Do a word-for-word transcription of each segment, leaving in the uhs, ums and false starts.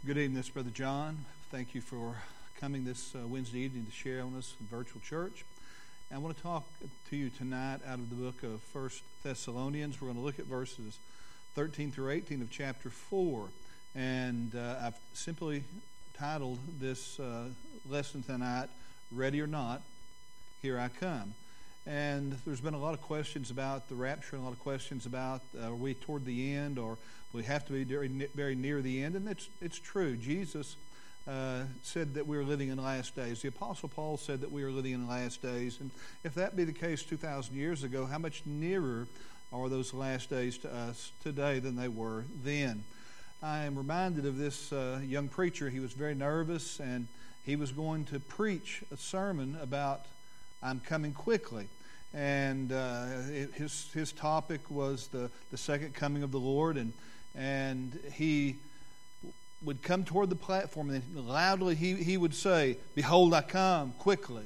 Good evening, this is Brother John. Thank you for coming this uh, Wednesday evening to share on us in virtual church. And I want to talk to you tonight out of the book of First Thessalonians. We're going to look at verses thirteen through eighteen of chapter four. And uh, I've simply titled this uh, lesson tonight, Ready or Not, Here I Come. And there's been a lot of questions about the rapture, and a lot of questions about uh, are we toward the end, or we have to be very, very near the end. And it's, it's true. Jesus uh, said that we are living in the last days. The Apostle Paul said that we are living in the last days. And if that be the case two thousand years ago, how much nearer are those last days to us today than they were then? I am reminded of this uh, young preacher. He was very nervous, and he was going to preach a sermon about I'm coming quickly. And uh, it, his his topic was the, the second coming of the Lord. And and he would come toward the platform, and loudly he, he would say, "Behold, I come quickly."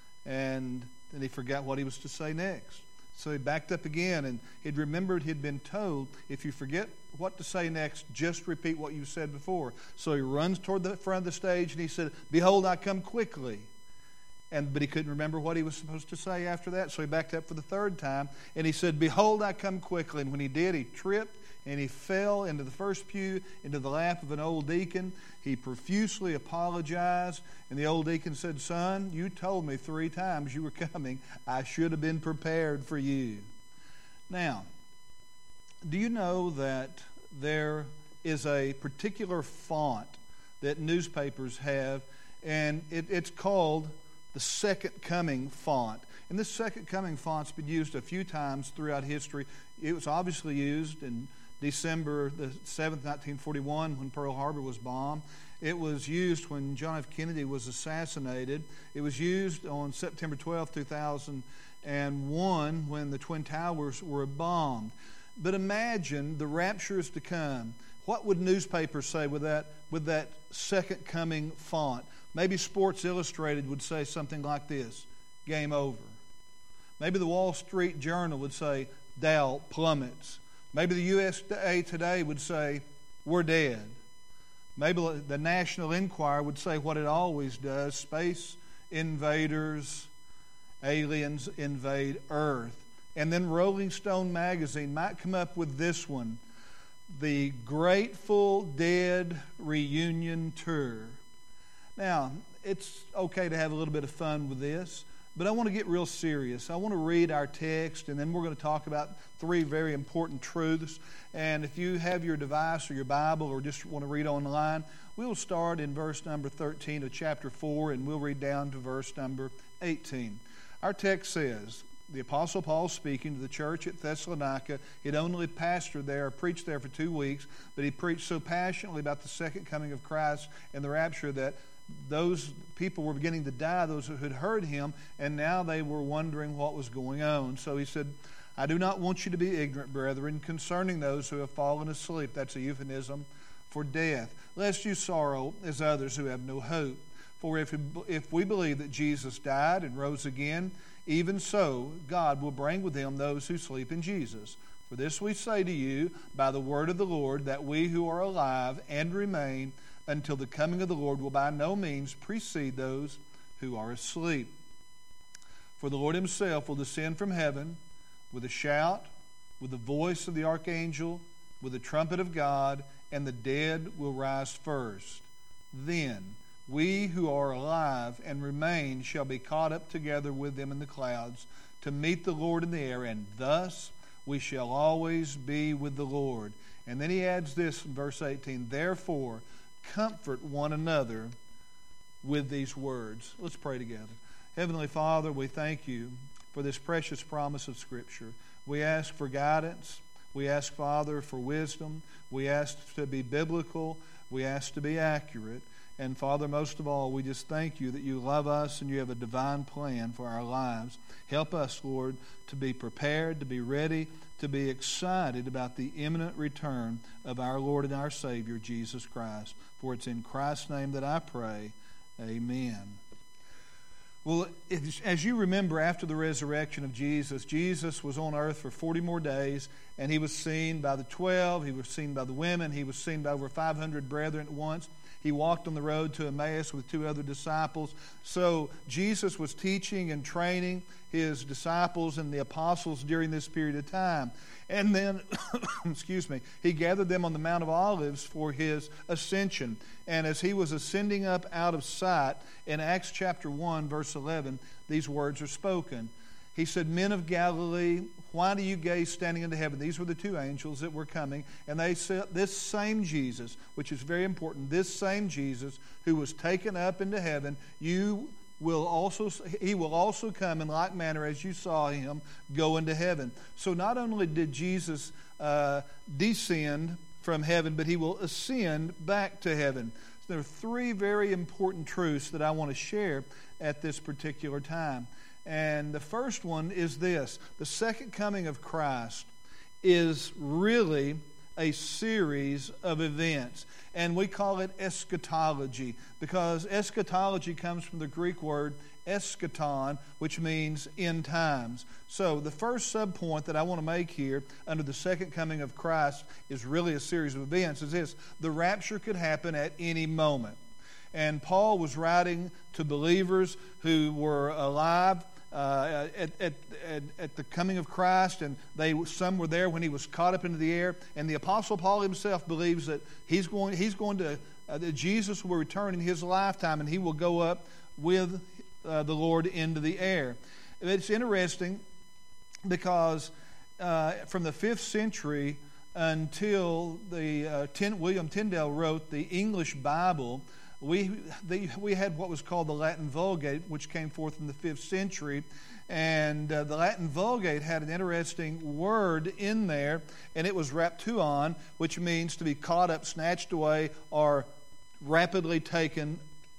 And then he forgot what he was to say next. So he backed up again, and he'd remembered he'd been told, if you forget what to say next, just repeat what you said before. So he runs toward the front of the stage, and he said, "Behold, I come quickly." And but he couldn't remember what he was supposed to say after that, so he backed up for the third time, and he said, "Behold, I come quickly." And when he did, he tripped, and he fell into the first pew, into the lap of an old deacon. He profusely apologized, and the old deacon said, "Son, you told me three times you were coming. I should have been prepared for you." Now, do you know that there is a particular font that newspapers have, and it, it's called the Second Coming font? And this Second Coming font's been used a few times throughout history. It was obviously used in December the seventh, nineteen forty-one, when Pearl Harbor was bombed. It was used when John F. Kennedy was assassinated. It was used on September twelfth, two thousand one, when the Twin Towers were bombed. But imagine the rapture is to come. What would newspapers say with that, with that Second Coming font? Maybe Sports Illustrated would say something like this: "Game over." Maybe the Wall Street Journal would say, "Dow plummets." Maybe the U S A Today would say, "We're dead." Maybe the National Enquirer would say what it always does: "Space invaders, aliens invade Earth." And then Rolling Stone magazine might come up with this one: "The Grateful Dead Reunion Tour." Now, it's okay to have a little bit of fun with this, but I want to get real serious. I want to read our text, and then we're going to talk about three very important truths. And if you have your device or your Bible, or just want to read online, we'll start in verse number thirteen of chapter four, and we'll read down to verse number eighteen. Our text says, the Apostle Paul speaking to the church at Thessalonica. He'd only pastored there, or preached there for two weeks, but he preached so passionately about the second coming of Christ and the rapture that those people were beginning to die, those who had heard him, and now they were wondering what was going on. So he said, "I do not want you to be ignorant, brethren, concerning those who have fallen asleep." That's a euphemism for death. "Lest you sorrow as others who have no hope. For if we, if we believe that Jesus died and rose again, even so God will bring with him those who sleep in Jesus. For this we say to you by the word of the Lord, that we who are alive and remain until the coming of the Lord will by no means precede those who are asleep. For the Lord himself will descend from heaven with a shout, with the voice of the archangel, with the trumpet of God, and the dead will rise first. Then we who are alive and remain shall be caught up together with them in the clouds to meet the Lord in the air, and thus we shall always be with the Lord." And then he adds this in verse eighteen, "Therefore comfort one another with these words." Let's pray together. Heavenly Father, we thank you for this precious promise of Scripture. We ask for guidance. We ask, Father, for wisdom. We ask to be biblical. We ask to be accurate. And Father, most of all, we just thank you that you love us and you have a divine plan for our lives. Help us, Lord, to be prepared, to be ready, to be excited about the imminent return of our Lord and our Savior, Jesus Christ. For it's in Christ's name that I pray. Amen. Well, as you remember, after the resurrection of Jesus, Jesus was on earth for forty more days, and he was seen by the twelve, he was seen by the women, he was seen by over five hundred brethren at once. He walked on the road to Emmaus with two other disciples. So Jesus was teaching and training his disciples and the apostles during this period of time. And then, excuse me, he gathered them on the Mount of Olives for his ascension. And as he was ascending up out of sight, in Acts chapter one, verse eleven, these words are spoken. He said, "Men of Galilee, why do you gaze standing into heaven?" These were the two angels that were coming. And they said, this same Jesus, which is very important, this same Jesus who was taken up into heaven, you will also, he will also come in like manner as you saw him go into heaven. So not only did Jesus uh, descend from heaven, but he will ascend back to heaven. So there are three very important truths that I want to share at this particular time. And the first one is this: the second coming of Christ is really a series of events. And we call it eschatology, because eschatology comes from the Greek word eschaton, which means end times. So the first subpoint that I want to make here under the second coming of Christ is really a series of events, is this: the rapture could happen at any moment. And Paul was writing to believers who were alive uh, at, at, at, at the coming of Christ, and they some were there when he was caught up into the air. And the Apostle Paul himself believes that he's going he's going to uh, that Jesus will return in his lifetime, and he will go up with uh, the Lord into the air. It's interesting because uh, from the fifth century until the uh, Ten, William Tyndale wrote the English Bible, We they, we had what was called the Latin Vulgate, which came forth in the fifth century. And uh, the Latin Vulgate had an interesting word in there, and it was raptuon, which means to be caught up, snatched away, or rapidly taken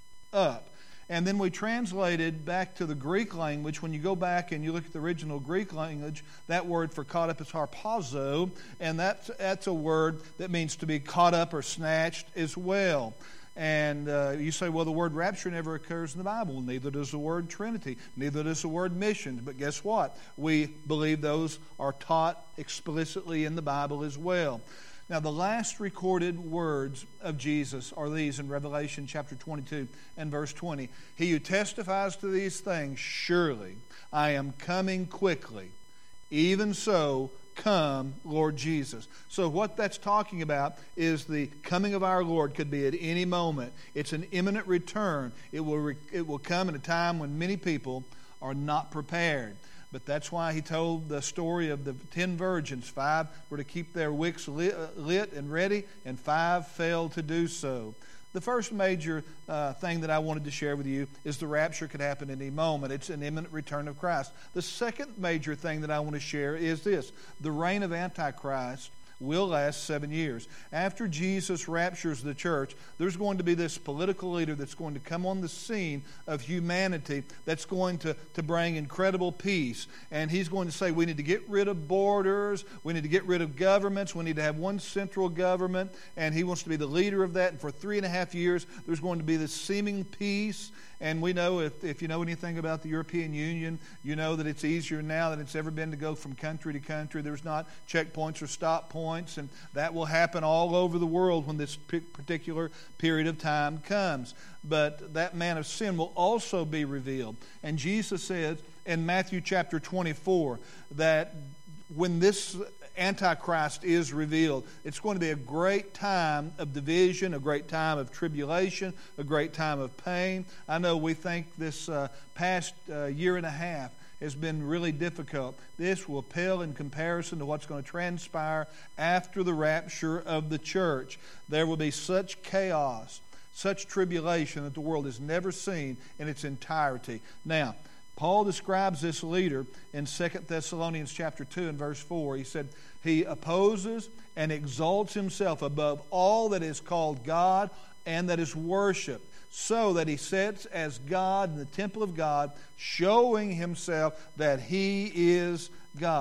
up. And then we translated back to the Greek language. When you go back and you look at the original Greek language, that word for caught up is harpazo, and that's, that's a word that means to be caught up or snatched as well. And uh, you say, well, the word rapture never occurs in the Bible. Neither does the word Trinity. Neither does the word missions. But guess what? We believe those are taught explicitly in the Bible as well. Now, the last recorded words of Jesus are these in Revelation chapter twenty-two and verse twenty. He who testifies to these things, surely I am coming quickly. Even so, come, Lord Jesus. So what that's talking about is the coming of our Lord could be at any moment. It's an imminent return. It will re- it will come at a time when many people are not prepared. But that's why he told the story of the ten virgins. Five were to keep their wicks lit, lit and ready, and five failed to do so. The first major uh, thing that I wanted to share with you is the rapture could happen at any moment. It's an imminent return of Christ. The second major thing that I want to share is this: the reign of Antichrist will last seven years. After Jesus raptures the church, there's going to be this political leader that's going to come on the scene of humanity that's going to, to bring incredible peace. And he's going to say, we need to get rid of borders, we need to get rid of governments, we need to have one central government, and he wants to be the leader of that. And for three and a half years, there's going to be this seeming peace. And we know, if, if you know anything about the European Union, you know that it's easier now than it's ever been to go from country to country. There's not checkpoints or stop points, and that will happen all over the world when this particular period of time comes. But that man of sin will also be revealed. And Jesus says in Matthew chapter twenty-four that when this Antichrist is revealed, it's going to be a great time of division, a great time of tribulation, a great time of pain. I know we think this uh, past uh, year and a half has been really difficult. This will pale in comparison to what's going to transpire after the rapture of the church. There will be such chaos, such tribulation that the world has never seen in its entirety. Now, Paul describes this leader in Second Thessalonians chapter two and verse four. He said, he opposes and exalts himself above all that is called God and that is worshipped, so that he sits as God in the temple of God, showing himself that he is God.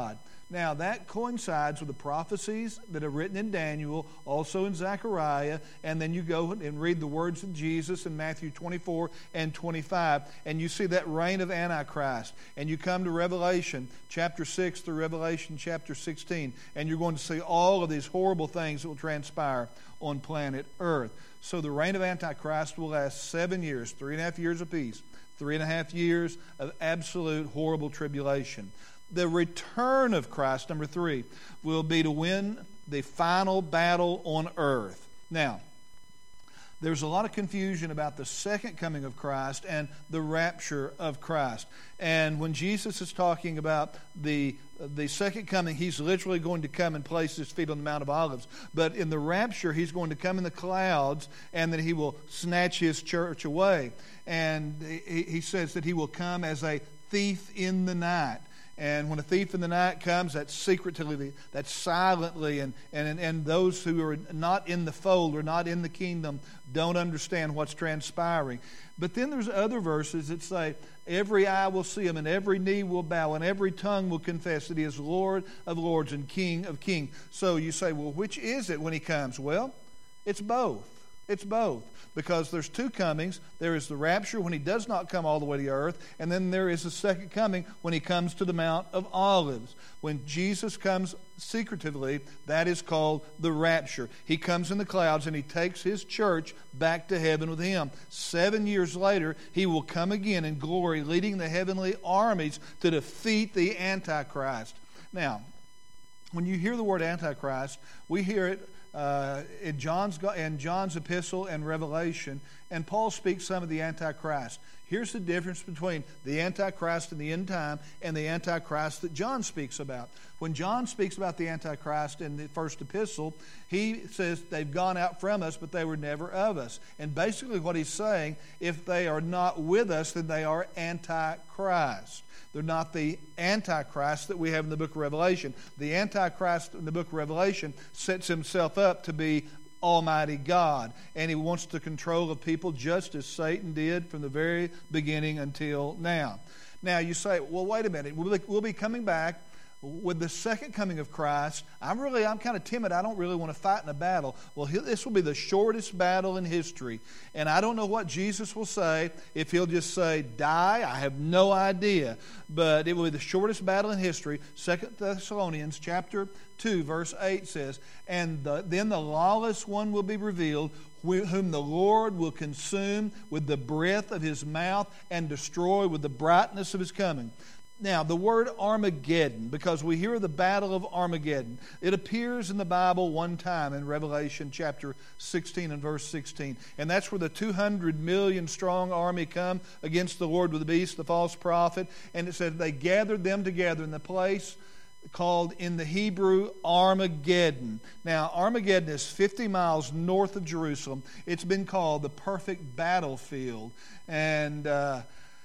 Now, that coincides with the prophecies that are written in Daniel, also in Zechariah, and then you go and read the words of Jesus in Matthew twenty-four and twenty-five, and you see that reign of Antichrist. And you come to Revelation chapter six through Revelation chapter sixteen, and you're going to see all of these horrible things that will transpire on planet Earth. So the reign of Antichrist will last seven years, three and a half years apiece, three and a half years of absolute horrible tribulation. The return of Christ, number three, will be to win the final battle on earth. Now, there's a lot of confusion about the second coming of Christ and the rapture of Christ. And when Jesus is talking about the the second coming, he's literally going to come and place his feet on the Mount of Olives. But in the rapture, he's going to come in the clouds, and then he will snatch his church away. And he, he says that he will come as a thief in the night. And when a thief in the night comes, that's secretly, that's silently, and, and, and those who are not in the fold or not in the kingdom don't understand what's transpiring. But then there's other verses that say, every eye will see him, and every knee will bow, and every tongue will confess that he is Lord of lords and King of kings. So you say, well, which is it when he comes? Well, it's both. It's both. Because there's two comings. There is the rapture when he does not come all the way to the earth, and then there is the second coming when he comes to the Mount of Olives. When Jesus comes secretively, that is called the rapture. He comes in the clouds and he takes his church back to heaven with him. Seven years later, he will come again in glory, leading the heavenly armies to defeat the Antichrist. Now, when you hear the word Antichrist, we hear it Uh, in John's in John's epistle and Revelation, and Paul speaks some of the Antichrist. Here's the difference between the Antichrist in the end time and the Antichrist that John speaks about. When John speaks about the Antichrist in the first epistle, he says they've gone out from us, but they were never of us. And basically what he's saying, if they are not with us, then they are Antichrist. They're not the Antichrist that we have in the book of Revelation. The Antichrist in the book of Revelation sets himself up to be Almighty God, and he wants the control of people just as Satan did from the very beginning until now. Now you say, well, wait a minute. We'll be, we'll be coming back with the second coming of Christ. I'm really, I'm kind of timid. I don't really want to fight in a battle. Well, this will be the shortest battle in history. And I don't know what Jesus will say. If he'll just say, die, I have no idea. But it will be the shortest battle in history. Second Thessalonians chapter two, verse eight says, and the, then the lawless one will be revealed, whom the Lord will consume with the breath of his mouth and destroy with the brightness of his coming. Now, the word Armageddon, because we hear of the battle of Armageddon, it appears in the Bible one time in Revelation chapter sixteen and verse sixteen. And that's where the two hundred million strong army come against the Lord with the beast, the false prophet. And it said they gathered them together in the place called in the Hebrew Armageddon. Now, Armageddon is fifty miles north of Jerusalem. It's been called the perfect battlefield. And uh,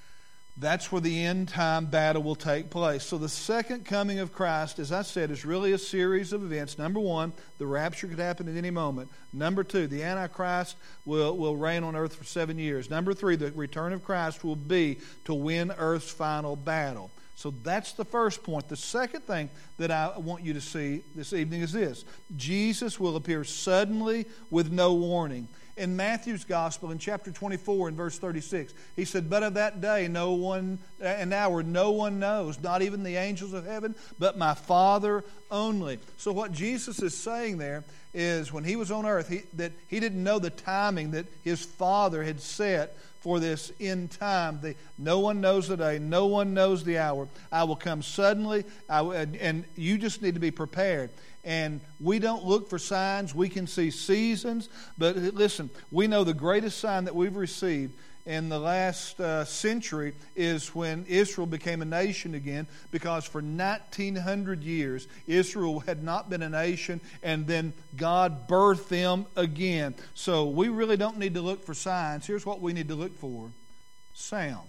that's where the end time battle will take place. So the second coming of Christ, as I said, is really a series of events. Number one, the rapture could happen at any moment. Number two, the Antichrist will, will reign on earth for seven years. Number three, the return of Christ will be to win earth's final battle. So that's the first point. The second thing that I want you to see this evening is this. Jesus will appear suddenly with no warning. In Matthew's Gospel, in chapter twenty-four, in verse thirty-six, he said, but of that day, no one, an hour, no one knows, not even the angels of heaven, but my Father only. So what Jesus is saying there is when he was on earth, he, that he didn't know the timing that his Father had set for this end time. The, no one knows the day, no one knows the hour. I will come suddenly, I, and, and you just need to be prepared. And we don't look for signs. We can see seasons. But listen, we know the greatest sign that we've received in the last uh, century is when Israel became a nation again, because for nineteen hundred years, Israel had not been a nation, and then God birthed them again. So we really don't need to look for signs. Here's what we need to look for. Sounds.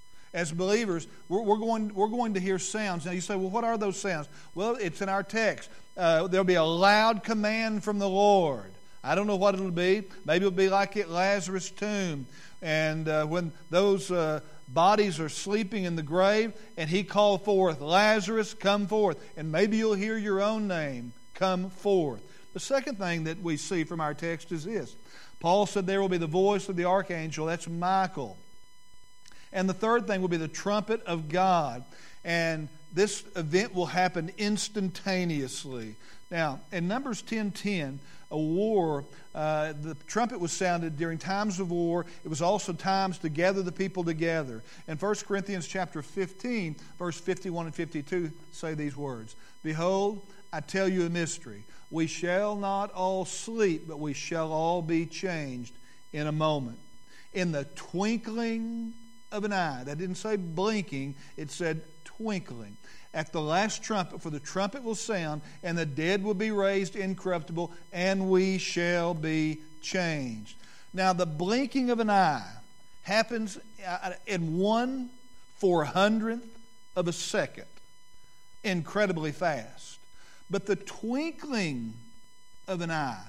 As believers, we're, we're, going, we're going to hear sounds. Now you say, well, what are those sounds? Well, it's in our text. Uh, there'll be a loud command from the Lord. I don't know what it'll be. Maybe it'll be like at Lazarus' tomb. And uh, when those uh, bodies are sleeping in the grave, and he called forth, Lazarus, come forth. And maybe you'll hear your own name, come forth. The second thing that we see from our text is this. Paul said there will be the voice of the archangel. That's Michael. And the third thing will be the trumpet of God. And this event will happen instantaneously. Now, in Numbers ten ten, a war, uh, the trumpet was sounded during times of war. It was also times to gather the people together. And First Corinthians chapter fifteen, verse fifty-one and fifty-two say these words. Behold, I tell you a mystery. We shall not all sleep, but we shall all be changed in a moment. In the twinkling of an eye. That didn't say blinking, it said twinkling. At the last trumpet, for the trumpet will sound, and the dead will be raised incorruptible, and we shall be changed. Now, the blinking of an eye happens in one four hundredth of a second. Incredibly fast. But the twinkling of an eye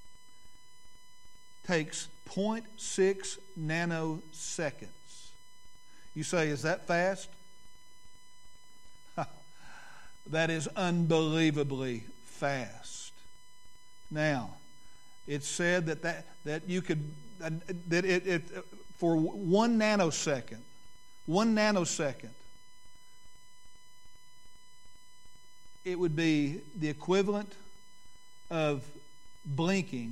takes zero point six nanoseconds. You say, is that fast? That is unbelievably fast. Now, it's said that that, that you could uh, that it, it for one nanosecond, one nanosecond, it would be the equivalent of blinking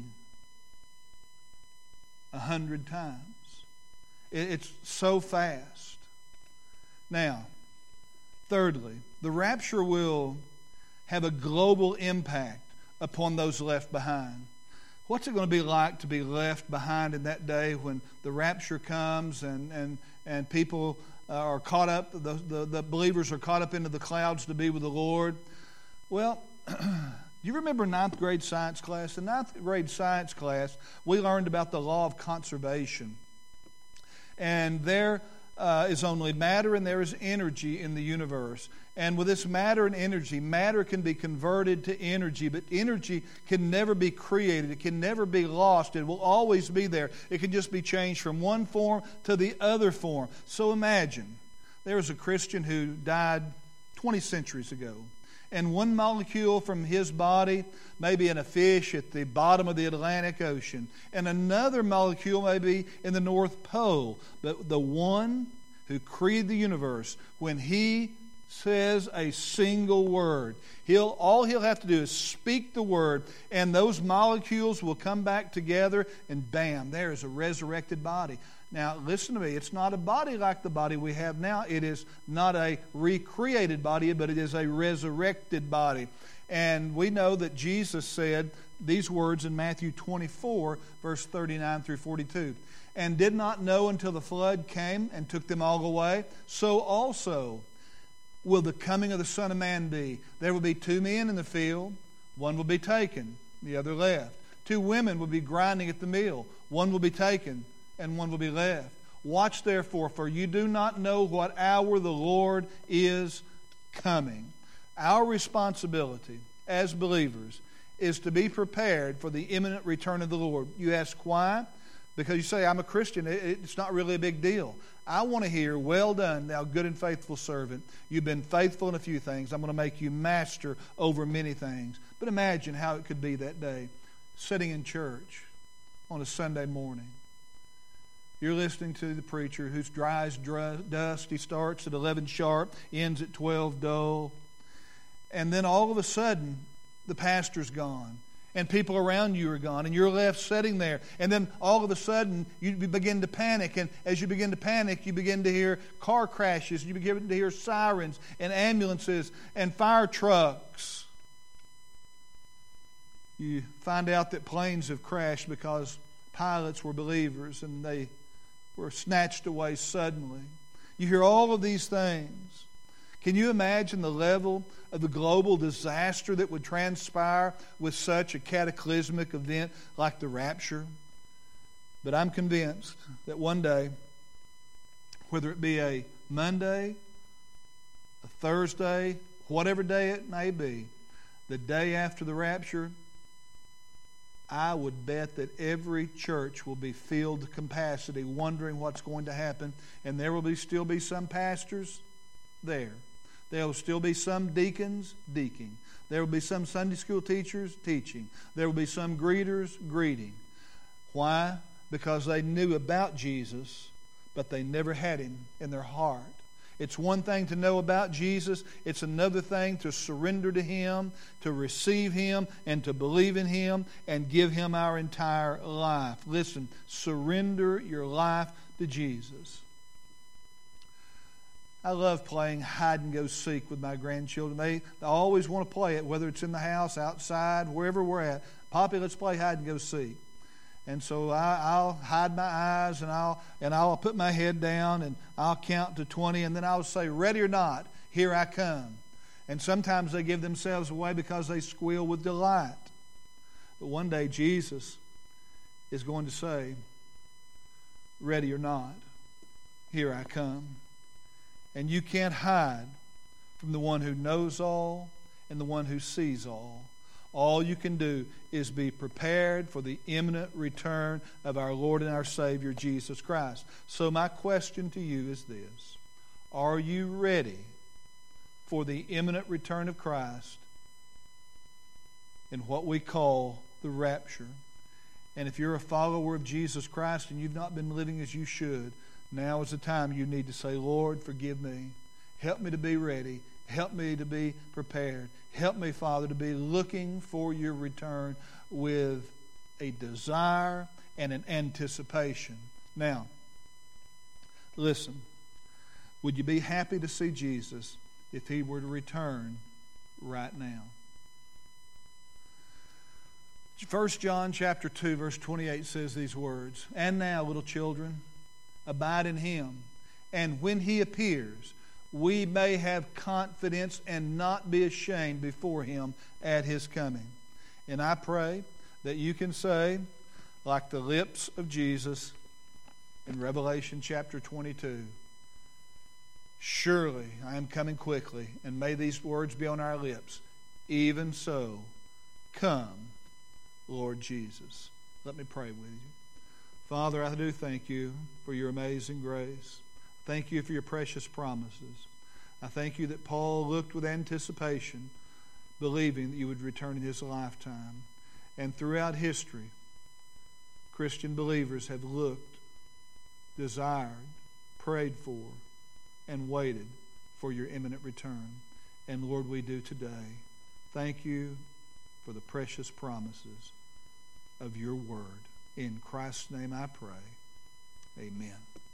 a hundred times. It, it's so fast. Now, thirdly, the rapture will have a global impact upon those left behind. What's it going to be like to be left behind in that day when the rapture comes and, and, and people are caught up, the, the, the believers are caught up into the clouds to be with the Lord? Well, do you remember ninth grade science class? In ninth grade science class, we learned about the law of conservation. And there uh, is only matter and there is energy in the universe. And with this matter and energy, matter can be converted to energy, but energy can never be created. It can never be lost. It will always be there. It can just be changed from one form to the other form. So imagine, there was a Christian who died twenty centuries ago. And one molecule from his body may be in a fish at the bottom of the Atlantic Ocean. And another molecule may be in the North Pole. But the one who created the universe, when he says a single word, he'll all he'll have to do is speak the word, and those molecules will come back together, and bam, there is a resurrected body. Now, listen to me. It's not a body like the body we have now. It is not a recreated body, but it is a resurrected body. And we know that Jesus said these words in Matthew twenty-four, verse thirty-nine through forty-two. And did not know until the flood came and took them all away. So also will the coming of the Son of Man be. There will be two men in the field. One will be taken, the other left. Two women will be grinding at the mill. One will be taken, and one will be left. Watch therefore, for you do not know what hour the Lord is coming. Our responsibility as believers is to be prepared for the imminent return of the Lord. You ask why? Because you say, I'm a Christian. It's not really a big deal. I want to hear, well done, thou good and faithful servant. You've been faithful in a few things. I'm going to make you master over many things. But imagine how it could be that day, sitting in church on a Sunday morning. You're listening to the preacher who's dry as dust. He starts at eleven sharp, ends at twelve dull. And then all of a sudden, the pastor's gone. And people around you are gone. And you're left sitting there. And then all of a sudden, you begin to panic. And as you begin to panic, you begin to hear car crashes. You begin to hear sirens and ambulances and fire trucks. You find out that planes have crashed because pilots were believers and they were snatched away suddenly. You hear all of these things. Can you imagine the level of the global disaster that would transpire with such a cataclysmic event like the rapture? But I'm convinced that one day, whether it be a Monday, a Thursday, whatever day it may be, the day after the rapture, I would bet that every church will be filled to capacity, wondering what's going to happen. And there will be still be some pastors there. There will still be some deacons deaconing. There will be some Sunday school teachers teaching. There will be some greeters greeting. Why? Because they knew about Jesus, but they never had Him in their heart. It's one thing to know about Jesus. It's another thing to surrender to Him, to receive Him, and to believe in Him, and give Him our entire life. Listen, surrender your life to Jesus. I love playing hide and go seek with my grandchildren. They, they always want to play it, whether it's in the house, outside, wherever we're at. Poppy, let's play hide and go seek. And so I, I'll hide my eyes, and I'll and I'll put my head down, and I'll count to twenty, and then I'll say, ready or not, here I come. And sometimes they give themselves away because they squeal with delight. But one day Jesus is going to say, ready or not, here I come. And you can't hide from the one who knows all and the one who sees all. All you can do is be prepared for the imminent return of our Lord and our Savior, Jesus Christ. So my question to you is this. Are you ready for the imminent return of Christ in what we call the rapture? And if you're a follower of Jesus Christ and you've not been living as you should, now is the time you need to say, Lord, forgive me. Help me to be ready. Help me to be prepared. Help me, Father, to be looking for your return with a desire and an anticipation. Now, listen. Would you be happy to see Jesus if He were to return right now? First John chapter two, verse twenty-eight says these words, and now, little children, abide in Him, and when He appears, we may have confidence and not be ashamed before Him at His coming. And I pray that you can say, like the lips of Jesus in Revelation chapter twenty-two, surely I am coming quickly, and may these words be on our lips. Even so, come, Lord Jesus. Let me pray with you. Father, I do thank you for your amazing grace. Thank you for your precious promises. I thank you that Paul looked with anticipation, believing that you would return in his lifetime. And throughout history, Christian believers have looked, desired, prayed for, and waited for your imminent return. And Lord, we do today. Thank you for the precious promises of your word. In Christ's name I pray. Amen.